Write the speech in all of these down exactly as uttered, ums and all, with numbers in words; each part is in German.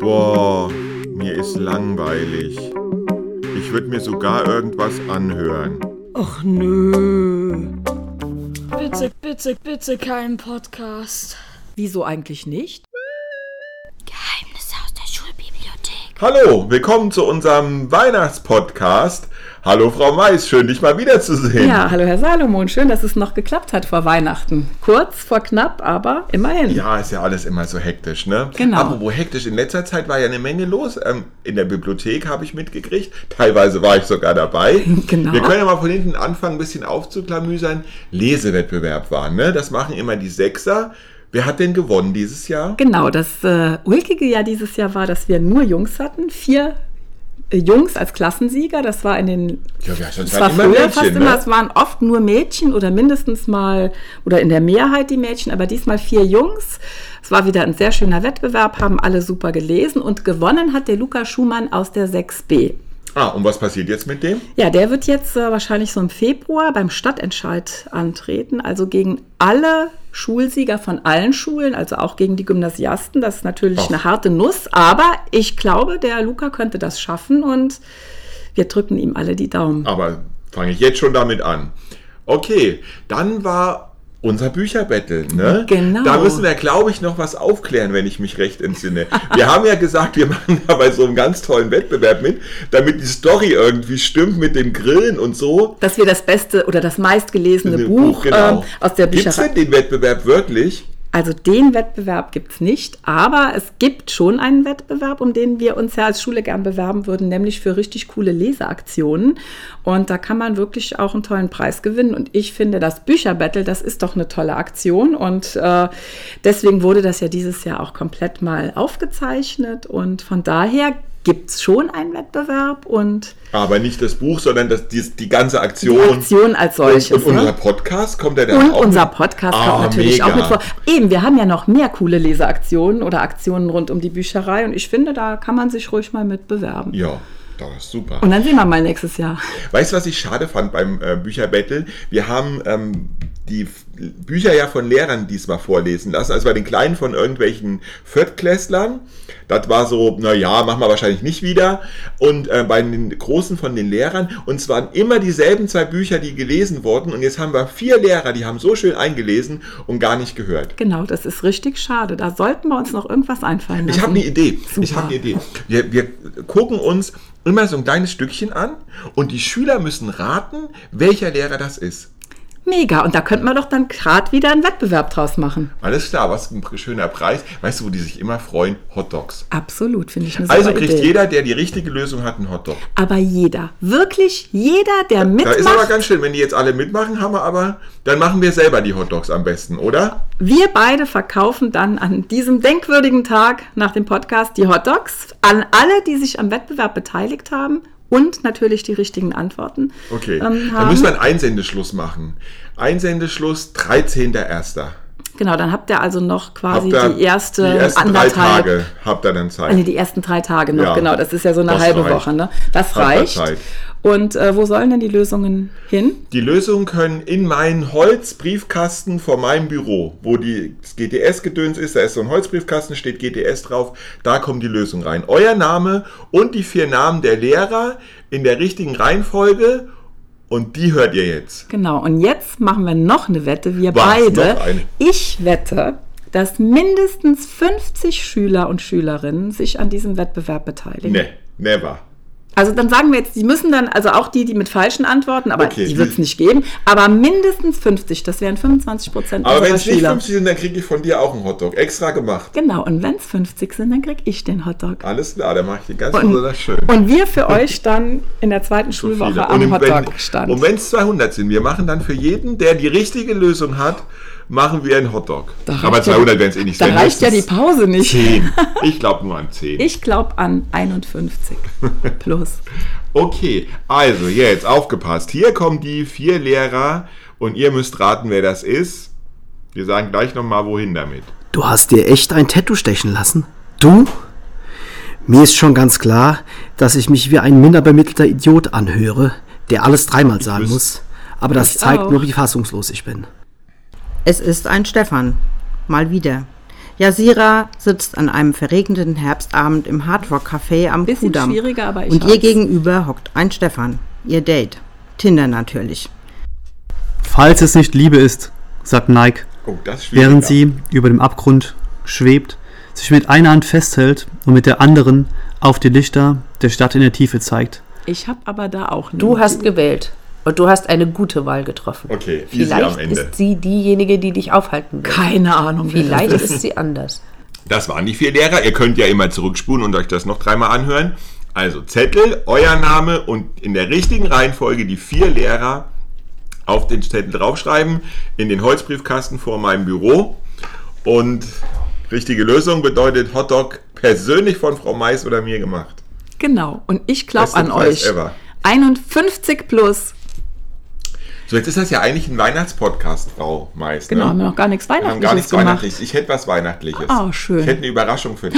Boah, mir ist langweilig. Ich würde mir sogar irgendwas anhören. Och nö. Bitte, bitte, bitte keinen Podcast. Wieso eigentlich nicht? Geheimnisse aus der Schulbibliothek. Hallo, willkommen zu unserem Weihnachtspodcast. Hallo Frau Mais, schön dich mal wiederzusehen. Ja, hallo Herr Salomon, schön, dass es noch geklappt hat vor Weihnachten. Kurz vor knapp, aber immerhin. Ja, ist ja alles immer so hektisch, ne? Genau. Apropos hektisch, in letzter Zeit war ja eine Menge los. Ähm, in der Bibliothek habe ich mitgekriegt, teilweise war ich sogar dabei. Genau. Wir können ja mal von hinten anfangen, ein bisschen aufzuklamüsern. Lesewettbewerb war, ne? Das machen immer die Sechser. Wer hat denn gewonnen dieses Jahr? Genau, das äh, ulkige Jahr dieses Jahr war, dass wir nur Jungs hatten, vier Jungs als Klassensieger, das war in den, ja, ja, sonst das war immer früher Mädchen, fast ne? immer, es waren oft nur Mädchen oder mindestens mal, oder in der Mehrheit die Mädchen, aber diesmal vier Jungs. Es war wieder ein sehr schöner Wettbewerb, haben alle super gelesen und gewonnen hat der Lukas Schumann aus der sechs b. Ah, und was passiert jetzt mit dem? Ja, der wird jetzt äh, wahrscheinlich so im Februar beim Stadtentscheid antreten, also gegen alle Schulsieger von allen Schulen, also auch gegen die Gymnasiasten. Das ist natürlich Och. eine harte Nuss, aber ich glaube, der Luca könnte das schaffen und wir drücken ihm alle die Daumen. Aber fange ich jetzt schon damit an. Okay, dann war unser Bücherbattle, ne? Genau. Da müssen wir, glaube ich, noch was aufklären, wenn ich mich recht entsinne. Wir haben ja gesagt, wir machen da bei so einem ganz tollen Wettbewerb mit, damit die Story irgendwie stimmt mit dem Grillen und so. Dass wir das beste oder das meistgelesene Buch, Buch, genau. ähm, aus der Gibt's Bücherei. denn den Wettbewerb wirklich? Also den Wettbewerb gibt es nicht, aber es gibt schon einen Wettbewerb, um den wir uns ja als Schule gern bewerben würden, nämlich für richtig coole Leseaktionen. Und da kann man wirklich auch einen tollen Preis gewinnen. Und ich finde, das Bücherbattle, das ist doch eine tolle Aktion. Und äh, deswegen wurde das ja dieses Jahr auch komplett mal aufgezeichnet. Und von daher gibt es schon einen Wettbewerb und Aber nicht das Buch, sondern das, die, die ganze Aktion. die Aktion als solches. Und, und ne? unser Podcast kommt ja da Und auch unser mit? Podcast Ah, kommt natürlich mega. auch mit vor. Eben, wir haben ja noch mehr coole Leseaktionen oder Aktionen rund um die Bücherei und ich finde, da kann man sich ruhig mal mit bewerben. Ja, das ist super. Und dann sehen wir mal nächstes Jahr. Weißt du, was ich schade fand beim äh, Bücherbattle? Wir haben ähm, die F- Bücher ja von Lehrern diesmal vorlesen lassen, also bei den Kleinen von irgendwelchen Viertklässlern. Das war so, naja, machen wir wahrscheinlich nicht wieder. Und äh, bei den Großen von den Lehrern. Und es waren immer dieselben zwei Bücher, die gelesen wurden. Und jetzt haben wir vier Lehrer, die haben so schön eingelesen und gar nicht gehört. Genau, das ist richtig schade. Da sollten wir uns noch irgendwas einfallen lassen. Ich habe eine Idee. Super. Ich habe eine Idee. Wir, wir gucken uns immer so ein kleines Stückchen an und die Schüler müssen raten, welcher Lehrer das ist. Mega, und da könnten wir doch dann gerade wieder einen Wettbewerb draus machen. Alles klar, was ein schöner Preis. Weißt du, wo die sich immer freuen? Hotdogs. Absolut, finde ich eine super Also kriegt Idee. jeder, der die richtige Lösung hat, einen Hotdog. Aber jeder, wirklich jeder, der mitmacht. Da ist aber ganz schön, wenn die jetzt alle mitmachen, haben wir aber, dann machen wir selber die Hotdogs am besten, oder? Wir beide verkaufen dann an diesem denkwürdigen Tag nach dem Podcast die Hotdogs an alle, die sich am Wettbewerb beteiligt haben und natürlich die richtigen Antworten Okay, ähm, dann haben. müssen wir einen Einsendeschluss machen. Einsendeschluss dreizehnter erster Genau, dann habt ihr also noch quasi Habt ihr die erste die ersten anderthalb, drei Tage habt ihr dann Zeit. nee, die ersten drei Tage noch, Ja, genau, das ist ja so eine das halbe reicht. Woche, ne? Das Habt ihr reicht. Zeit. Und äh, wo sollen denn die Lösungen hin? Die Lösungen können in meinen Holzbriefkasten vor meinem Büro, wo die, das G T S-Gedöns ist, da ist so ein Holzbriefkasten, steht G T S drauf, da kommen die Lösungen rein. Euer Name und die vier Namen der Lehrer in der richtigen Reihenfolge und die hört ihr jetzt. Genau, und jetzt machen wir noch eine Wette, wir Was? beide. Noch eine? Ich wette, dass mindestens fünfzig Schüler und Schülerinnen sich an diesem Wettbewerb beteiligen. Ne, never. Also dann sagen wir jetzt, die müssen dann, also auch die, die mit falschen antworten, aber Okay, die wird es nicht geben, aber mindestens fünfzig, das wären fünfundzwanzig Prozent Aber wenn unserer es nicht Schüler. fünfzig sind, dann kriege ich von dir auch einen Hotdog. Extra gemacht. Genau, und wenn es fünfzig sind, dann krieg ich den Hotdog. Alles klar, dann mache ich den ganz Und, besonders schön. und wir für euch dann in der zweiten So Schulwoche viele. am Und Hotdog-Stand. wenn- Und wenn es zweihundert sind, wir machen dann für jeden, der die richtige Lösung hat, machen wir einen Hotdog. Da reicht Aber ja- zweihundert werden es eh nicht. Da Wenn reicht ja die höchstens Pause nicht. zehn. Ich glaube nur an zehn. Ich glaube an einundfünfzig plus. Okay, also jetzt aufgepasst. Hier kommen die vier Lehrer und ihr müsst raten, wer das ist. Wir sagen gleich nochmal, wohin damit. Du hast dir echt ein Tattoo stechen lassen? Du? Mir ist schon ganz klar, dass ich mich wie ein minderbemittelter Idiot anhöre, der alles dreimal sagen wüs- muss. Aber das Ich zeigt auch. nur, wie fassungslos ich bin. Es ist ein Stefan. Mal wieder. Yasira sitzt an einem verregneten Herbstabend im Hardrock-Café am Bisschen Kudamm. schwieriger, aber ich Und ihr hab's. gegenüber hockt ein Stefan, ihr Date. Tinder natürlich. Falls es nicht Liebe ist, sagt Nike, Oh, das ist schwierig. während sie über dem Abgrund schwebt, sich mit einer Hand festhält und mit der anderen auf die Lichter der Stadt in der Tiefe zeigt. Ich habe aber da auch eine. Du hast gewählt. Und du hast eine gute Wahl getroffen. Okay, easy am Vielleicht Ende. ist sie diejenige, die dich aufhalten will. keine Ahnung. wer Vielleicht das ist. ist sie anders. Das waren die vier Lehrer. Ihr könnt ja immer zurückspulen und euch das noch dreimal anhören. Also Zettel, euer Name und in der richtigen Reihenfolge die vier Lehrer auf den Zettel draufschreiben, in den Holzbriefkasten vor meinem Büro. Und richtige Lösung bedeutet Hotdog persönlich von Frau Mais oder mir gemacht. Genau. Und ich glaube Beste an Preis euch. ever. einundfünfzig plus. So, jetzt ist das ja eigentlich ein Weihnachtspodcast, Frau Mais. Genau, ne? haben wir noch gar nichts Wir haben Weihnachtliches gar nichts gemacht. Weihnachtliches. Ich hätte was Weihnachtliches. Ah, schön. Ich hätte eine Überraschung für dich.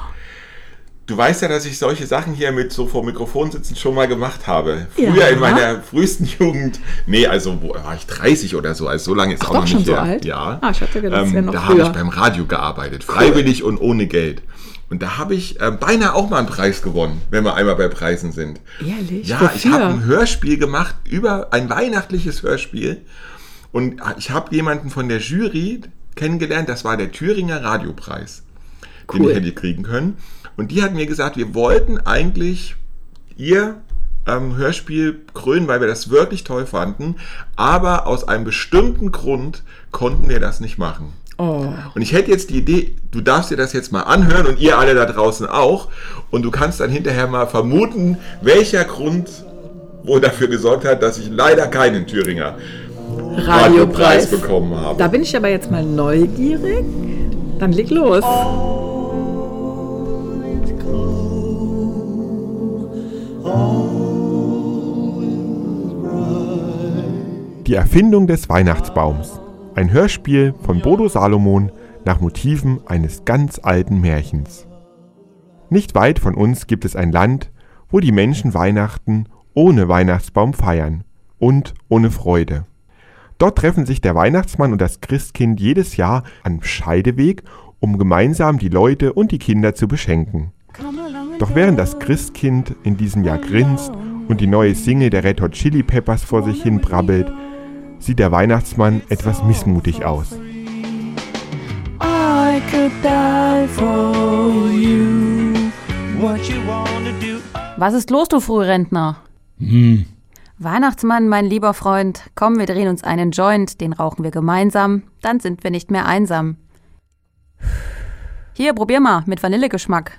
Du weißt ja, dass ich solche Sachen hier mit so vor Mikrofon sitzen schon mal gemacht habe. Früher Ja. in meiner frühesten Jugend, nee, also wo war ich dreißig oder so, also so lange ist Ach, auch doch noch schon nicht so her. alt? Ja. Ah, ich hatte gedacht, das Ähm, wäre noch da habe früher. ich beim Radio gearbeitet, freiwillig und ohne Geld. Und da habe ich äh, beinahe auch mal einen Preis gewonnen, wenn wir einmal bei Preisen sind. Ehrlich? Ja, Wofür? ich habe ein Hörspiel gemacht, über ein weihnachtliches Hörspiel. Und ich habe jemanden von der Jury kennengelernt, das war der Thüringer Radiopreis, den Cool. ich hätte kriegen können. Und die hat mir gesagt, wir wollten eigentlich ihr ähm, Hörspiel krönen, weil wir das wirklich toll fanden. Aber aus einem bestimmten Grund konnten wir das nicht machen. Oh. Und ich hätte jetzt die Idee, du darfst dir das jetzt mal anhören und ihr alle da draußen auch. Und du kannst dann hinterher mal vermuten, welcher Grund wohl dafür gesorgt hat, dass ich leider keinen Thüringer Radiopreis Radiopreis. bekommen habe. Da bin ich aber jetzt mal neugierig. Dann leg los. Die Erfindung des Weihnachtsbaums. Ein Hörspiel von Bodo Salomon nach Motiven eines ganz alten Märchens. Nicht weit von uns gibt es ein Land, wo die Menschen Weihnachten ohne Weihnachtsbaum feiern und ohne Freude. Dort treffen sich der Weihnachtsmann und das Christkind jedes Jahr am Scheideweg, um gemeinsam die Leute und die Kinder zu beschenken. Doch während das Christkind in diesem Jahr grinst und die neue Single der Red Hot Chili Peppers vor sich hin brabbelt, sieht der Weihnachtsmann etwas missmutig aus. I could die for you. What you wanna do? Was ist los, du Frührentner? Hm. Weihnachtsmann, mein lieber Freund, komm, wir drehen uns einen Joint, den rauchen wir gemeinsam, dann sind wir nicht mehr einsam. Hier, probier mal, mit Vanillegeschmack.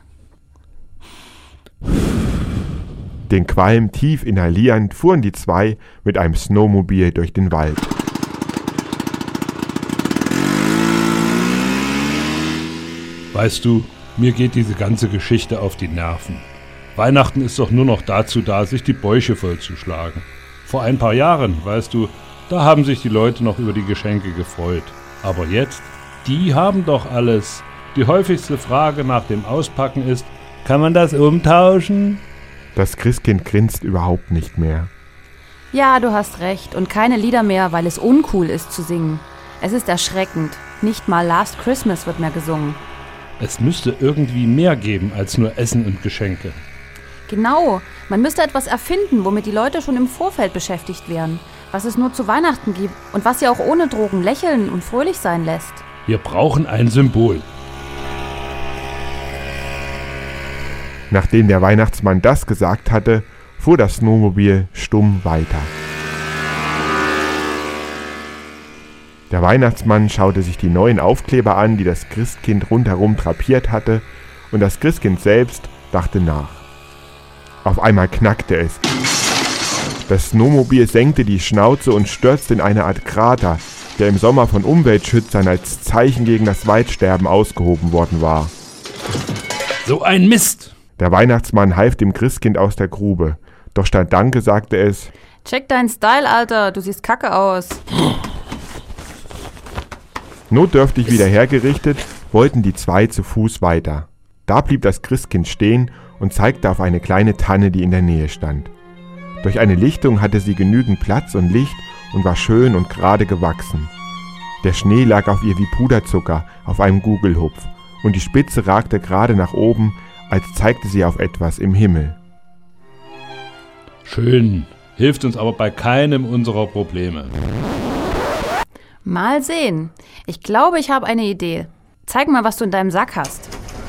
Den Qualm tief inhalierend fuhren die zwei mit einem Snowmobil durch den Wald. Weißt du, mir geht diese ganze Geschichte auf die Nerven. Weihnachten ist doch nur noch dazu da, sich die Bäuche vollzuschlagen. Vor ein paar Jahren, weißt du, da haben sich die Leute noch über die Geschenke gefreut. Aber jetzt, die haben doch alles. Die häufigste Frage nach dem Auspacken ist, kann man das umtauschen? Das Christkind grinst überhaupt nicht mehr. Ja, du hast recht, und keine Lieder mehr, weil es uncool ist zu singen. Es ist erschreckend, nicht mal Last Christmas wird mehr gesungen. Es müsste irgendwie mehr geben als nur Essen und Geschenke. Genau, man müsste etwas erfinden, womit die Leute schon im Vorfeld beschäftigt wären, was es nur zu Weihnachten gibt und was sie auch ohne Drogen lächeln und fröhlich sein lässt. Wir brauchen ein Symbol. Nachdem der Weihnachtsmann das gesagt hatte, fuhr das Snowmobil stumm weiter. Der Weihnachtsmann schaute sich die neuen Aufkleber an, die das Christkind rundherum drapiert hatte, und das Christkind selbst dachte nach. Auf einmal knackte es. Das Snowmobil senkte die Schnauze und stürzte in eine Art Krater, der im Sommer von Umweltschützern als Zeichen gegen das Waldsterben ausgehoben worden war. So ein Mist! Der Weihnachtsmann half dem Christkind aus der Grube. Doch statt Danke sagte es: Check deinen Style, Alter, du siehst kacke aus. Notdürftig wieder hergerichtet, wollten die zwei zu Fuß weiter. Da blieb das Christkind stehen und zeigte auf eine kleine Tanne, die in der Nähe stand. Durch eine Lichtung hatte sie genügend Platz und Licht und war schön und gerade gewachsen. Der Schnee lag auf ihr wie Puderzucker auf einem Gugelhupf und die Spitze ragte gerade nach oben, als zeigte sie auf etwas im Himmel. Schön, hilft uns aber bei keinem unserer Probleme. Mal sehen. Ich glaube, ich habe eine Idee. Zeig mal, was du in deinem Sack hast.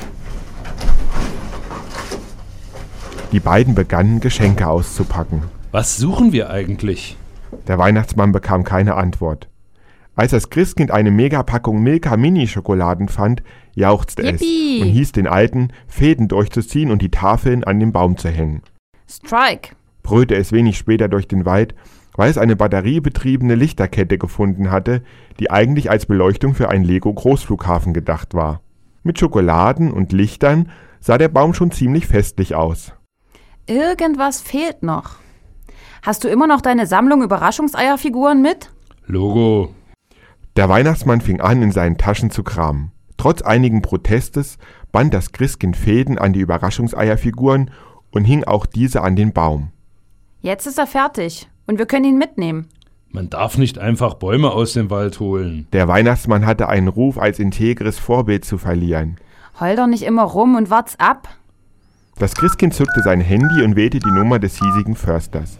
Die beiden begannen, Geschenke auszupacken. Was suchen wir eigentlich? Der Weihnachtsmann bekam keine Antwort. Als das Christkind eine Megapackung Milka-Mini-Schokoladen fand, jauchzte Yippie! es und hieß den Alten, Fäden durchzuziehen und die Tafeln an den Baum zu hängen. Strike! Brüllte es wenig später durch den Wald, weil es eine batteriebetriebene Lichterkette gefunden hatte, die eigentlich als Beleuchtung für einen Lego-Großflughafen gedacht war. Mit Schokoladen und Lichtern sah der Baum schon ziemlich festlich aus. Irgendwas fehlt noch. Hast du immer noch deine Sammlung Überraschungseierfiguren mit? Logo. Der Weihnachtsmann fing an, in seinen Taschen zu kramen. Trotz einigen Protestes band das Christkind Fäden an die Überraschungseierfiguren und hing auch diese an den Baum. Jetzt ist er fertig und wir können ihn mitnehmen. Man darf nicht einfach Bäume aus dem Wald holen. Der Weihnachtsmann hatte einen Ruf als integres Vorbild zu verlieren. Heul doch nicht immer rum und wart's ab. Das Christkind zückte sein Handy und wählte die Nummer des hiesigen Försters.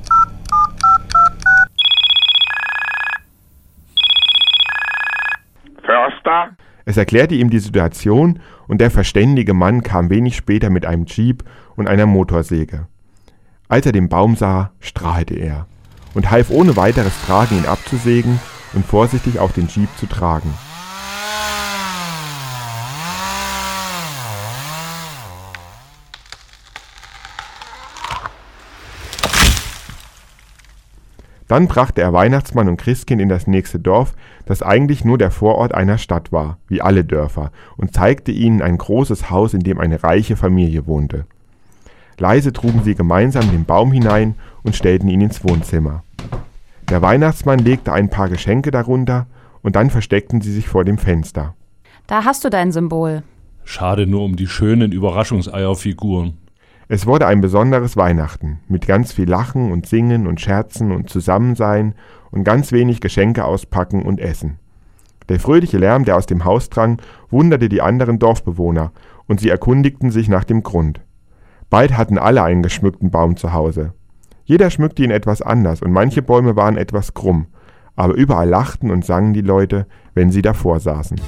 Förster? Es erklärte ihm die Situation und der verständige Mann kam wenig später mit einem Jeep und einer Motorsäge. Als er den Baum sah, strahlte er und half ohne weiteres Tragen, ihn abzusägen und vorsichtig auf den Jeep zu tragen. Dann brachte er Weihnachtsmann und Christkind in das nächste Dorf, das eigentlich nur der Vorort einer Stadt war, wie alle Dörfer, und zeigte ihnen ein großes Haus, in dem eine reiche Familie wohnte. Leise trugen sie gemeinsam den Baum hinein und stellten ihn ins Wohnzimmer. Der Weihnachtsmann legte ein paar Geschenke darunter und dann versteckten sie sich vor dem Fenster. Da hast du dein Symbol. Schade nur um die schönen Überraschungseierfiguren. Es wurde ein besonderes Weihnachten, mit ganz viel Lachen und Singen und Scherzen und Zusammensein und ganz wenig Geschenke auspacken und essen. Der fröhliche Lärm, der aus dem Haus drang, wunderte die anderen Dorfbewohner und sie erkundigten sich nach dem Grund. Bald hatten alle einen geschmückten Baum zu Hause. Jeder schmückte ihn etwas anders und manche Bäume waren etwas krumm, aber überall lachten und sangen die Leute, wenn sie davor saßen.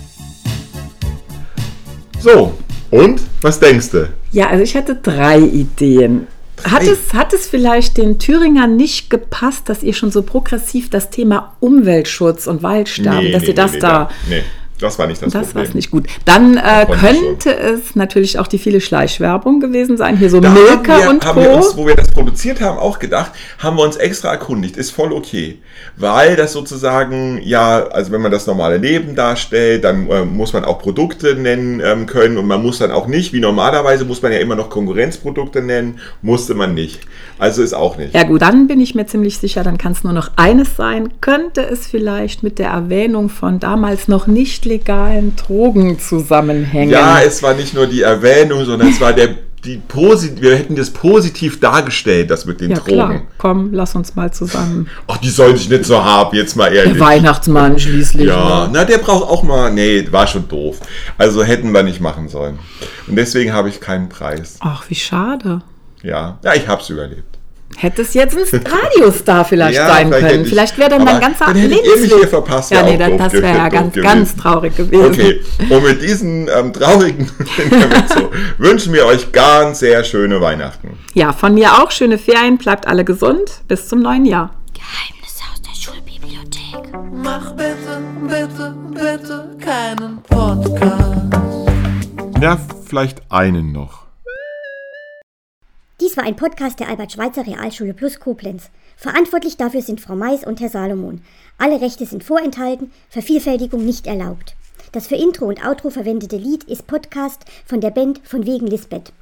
So, und? Was denkst du? Ja, also ich hatte drei Ideen. Hat es, hat es vielleicht den Thüringern nicht gepasst, dass ihr schon so progressiv das Thema Umweltschutz und Waldsterben, Nee, dass nee, ihr das nee, da... Nee, das war nicht das, Das Problem. war nicht gut. Dann äh, konnte könnte es natürlich auch die viele Schleichwerbung gewesen sein. Hier so Da Milka haben wir, und haben Co. wir uns, wo wir das produziert haben, auch gedacht, haben wir uns extra erkundigt. Ist voll okay. Weil das sozusagen, ja, also wenn man das normale Leben darstellt, dann äh, muss man auch Produkte nennen ähm, können und man muss dann auch nicht, wie normalerweise muss man ja immer noch Konkurrenzprodukte nennen, musste man nicht. Also ist auch nicht. Ja gut, dann bin ich mir ziemlich sicher, dann kann es nur noch eines sein. Könnte es vielleicht mit der Erwähnung von damals noch nicht legalen Drogen zusammenhängen? Ja, es war nicht nur die Erwähnung, sondern es war der, die Posit- wir hätten das positiv dargestellt, das mit den Ja Drogen. klar, komm, lass uns mal zusammen. Ach, die sollen sich nicht so haben, jetzt mal ehrlich. Der Weihnachtsmann schließlich. Ja, ne? na, der braucht auch mal, nee, war schon doof. Also hätten wir nicht machen sollen. Und deswegen habe ich keinen Preis. Ach, wie schade. Ja, ja, ich habe es überlebt. Hätte es jetzt ein Radiostar vielleicht Ja, sein vielleicht können. hätte ich- Vielleicht wäre dann aber mein ganzer dann hättet ihr mich Lebensweg... hier verpasst, Ja, wäre nee, auch das, doof das wäre ja gewesen, ganz, doof ganz gewesen. traurig gewesen. Okay, und mit diesen ähm, traurigen Intermezzo wünschen wir euch ganz sehr schöne Weihnachten. Ja, von mir auch schöne Ferien. Bleibt alle gesund. Bis zum neuen Jahr. Geheimnisse aus der Schulbibliothek. Mach bitte, bitte, bitte keinen Podcast. Ja, vielleicht einen noch. Dies war ein Podcast der Albert-Schweitzer Realschule Plus Koblenz. Verantwortlich dafür sind Frau Mais und Herr Salomon. Alle Rechte sind vorenthalten, Vervielfältigung nicht erlaubt. Das für Intro und Outro verwendete Lied ist Podcast von der Band von wegen Lisbeth.